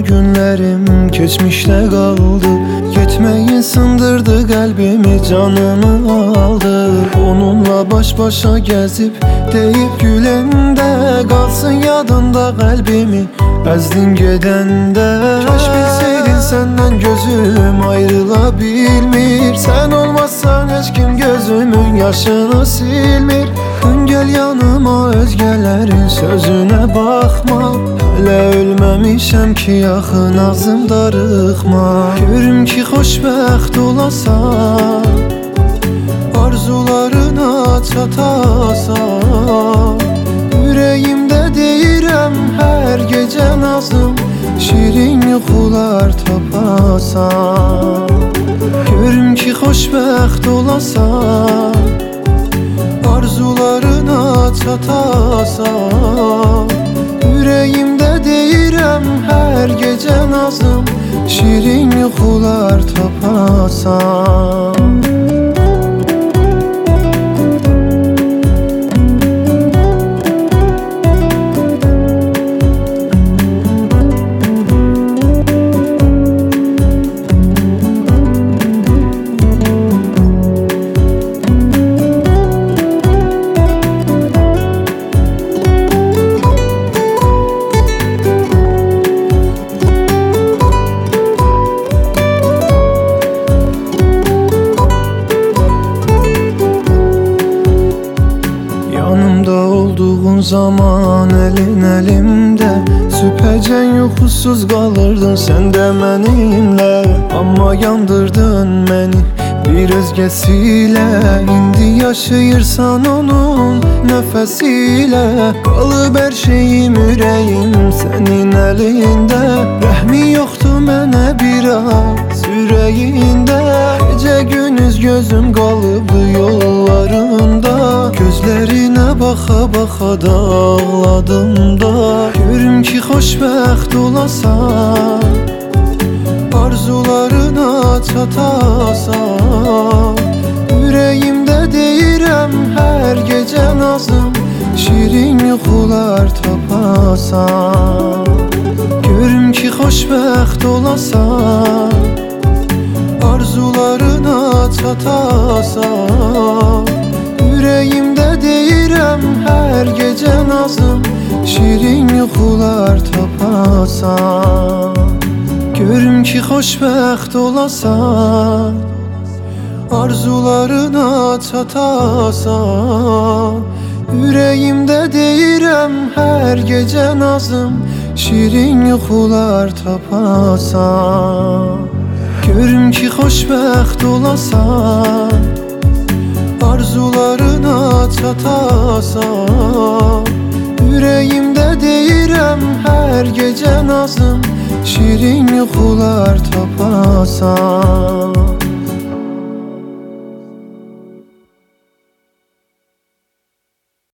o günlerim geçmişte kaldı. Gitmeyin sındırdı kalbimi, canımı aldı. Onunla baş başa gezip deyip gülende, kalsın yadında kalbimi ezdin gedende. Keş bilseydin senden gözüm ayrılabilmir. Sen olmazsan hiç kim gözümün yaşını silmir. Dön gel yanıma, özgelerin sözüne bakma. Hele ölmemişem ki yaxın ağzım darıxma. Görüm ki xoşbəxt olasan, arzularına çatasan. Ürəyimdə deyirəm hər gecə nazım, şirin yuxular tapasan. Görüm ki xoşbəxt olasan, arzularına çatasan. Ürəyimdə deyirəm hər gecə nazım, şirin yuxular tapasan. Olduğun zaman elin elimde, süpəcən yuxusuz qalırdın sən də mənimlə. Amma yandırdın məni bir özgəsilə. İndi yaşayırsan onun nəfəsilə. Qalıb hər şeyim, ürəyim sənin əlində. Rəhmi yoxdur mənə biraz ürəyində. Gecə gündüz gözüm qalıbdı yollarında. Gözlərinə baxa baxa da ağladım da. Görüm ki xoşbəxt olasan, arzularına çatasan. Ürəyimdə deyirəm hər gecə nazım, şirin yuxular tapasan. Görüm ki xoşbəxt olasan, arzularına çatasan. Ürəyimdə deyirəm hər gecə nazım, şirin yuxular tapasan. Görüm ki xoşbəxt olasan, arzularına çatasan. Ürəyimdə deyirəm hər gecə nazım, şirin yuxular tapasan. Görüm ki xoşbəxt olasan, arzularına çatasan. Ürəyimdə deyirəm hər gecə nazım, şirin yuxular tapasan.